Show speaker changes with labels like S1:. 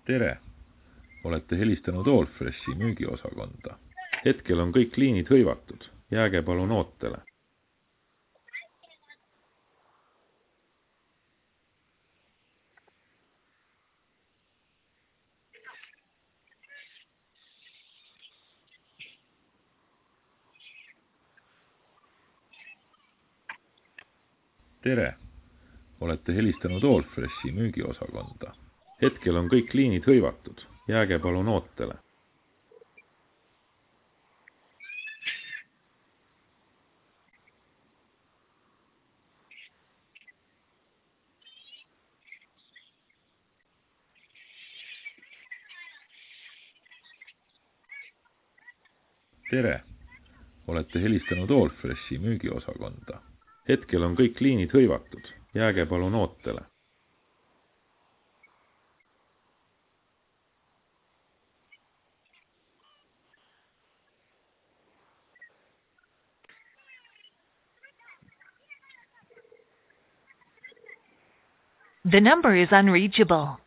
S1: tere! Olete helistanud Allfreshi müügiosakonda. Hetkel on kõik liinid hõivatud. Jääge palun ootele. Tere! Olete helistanud Allfreshi müügiosakonda. Hetkel on kõik liinid hõivatud. Jääge palun ootele. Tere! Olete helistanud Allfreshi müügiosakonda. Hetkel on kõik liinid hõivatud. Jääge palun ootele.
S2: The number is unreachable.